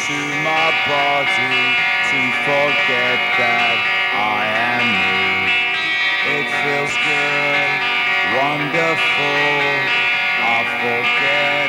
to my body to forget that I am me. It feels good, wonderful. I forget